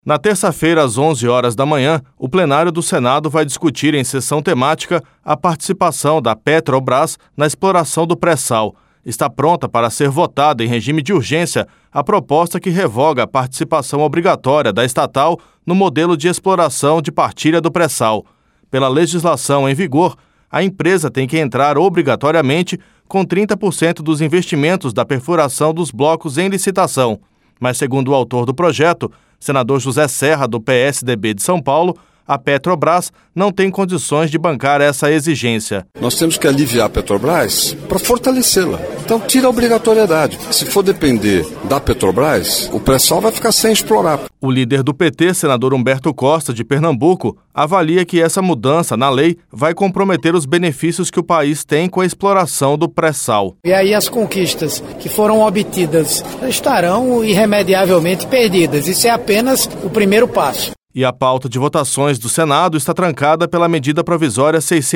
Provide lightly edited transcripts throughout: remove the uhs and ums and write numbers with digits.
Na terça-feira, às 11 horas da manhã, o plenário do Senado vai discutir em sessão temática a participação da Petrobras na exploração do pré-sal. Está pronta para ser votada em regime de urgência a proposta que revoga a participação obrigatória da estatal no modelo de exploração de partilha do pré-sal. Pela legislação em vigor, a empresa tem que entrar obrigatoriamente com 30% dos investimentos da perfuração dos blocos em licitação. Mas, segundo o autor do projeto, senador José Serra, do PSDB de São Paulo, a Petrobras não tem condições de bancar essa exigência. Nós temos que aliviar a Petrobras para fortalecê-la. Então, tira a obrigatoriedade. Se for depender da Petrobras, o pré-sal vai ficar sem explorar. O líder do PT, senador Humberto Costa, de Pernambuco, avalia que essa mudança na lei vai comprometer os benefícios que o país tem com a exploração do pré-sal. E aí as conquistas que foram obtidas estarão irremediavelmente perdidas. Isso é apenas o primeiro passo. E a pauta de votações do Senado está trancada pela medida provisória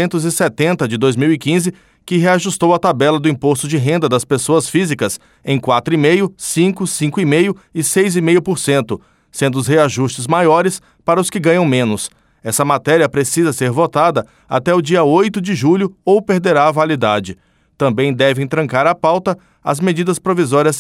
670 de 2015, que reajustou a tabela do imposto de renda das pessoas físicas em 4,5%, 5%, 5,5% e 6,5%, sendo os reajustes maiores para os que ganham menos. Essa matéria precisa ser votada até o dia 8 de julho ou perderá a validade. Também devem trancar a pauta as medidas provisórias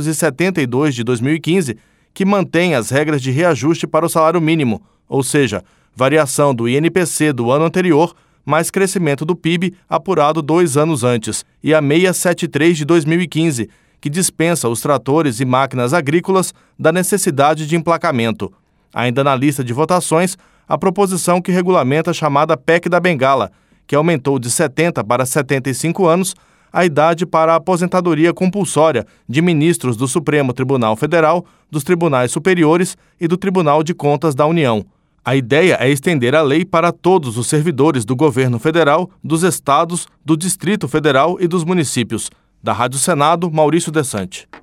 672 de 2015, que mantém as regras de reajuste para o salário mínimo, ou seja, variação do INPC do ano anterior, mais crescimento do PIB apurado 2 anos antes, e a 673 de 2015, que dispensa os tratores e máquinas agrícolas da necessidade de emplacamento. Ainda na lista de votações, a proposição que regulamenta a chamada PEC da Bengala, que aumentou de 70 para 75 anos a idade para a aposentadoria compulsória de ministros do Supremo Tribunal Federal, dos Tribunais Superiores e do Tribunal de Contas da União. A ideia é estender a lei para todos os servidores do governo federal, dos estados, do Distrito Federal e dos municípios. Da Rádio Senado, Maurício Desante.